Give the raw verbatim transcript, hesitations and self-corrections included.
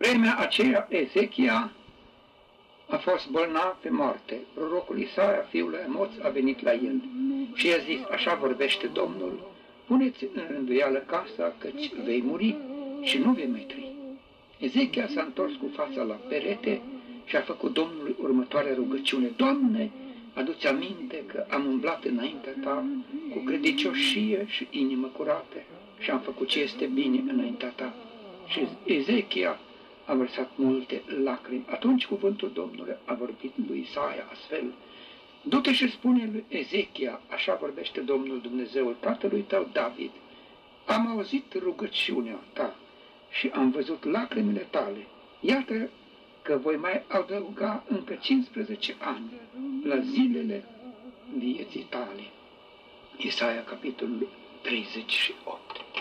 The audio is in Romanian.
Vremea aceea Ezechia a fost bolnav pe moarte. Prorocul Isaia, fiul lui Amoț, a venit la el și i-a zis, așa vorbește Domnul, puneți în rânduială casa, căci vei muri și nu vei mai trăi. Ezechia s-a întors cu fața la perete și a făcut Domnului următoarea rugăciune. Doamne, adu-ți aminte că am umblat înaintea Ta cu credincioșie și inimă curată și am făcut ce este bine înaintea Ta. Și Ezechia a vărsat multe lacrimi. Atunci cuvântul Domnului a vorbit lui Isaia astfel. Du-te și spune lui Ezechia, așa vorbește Domnul Dumnezeul tatălui tău David. Am auzit rugăciunea ta și am văzut lacrimile tale. Iată că voi mai adăuga încă cincisprezece ani la zilele vieții tale. Isaia, capitolul treizeci și opt.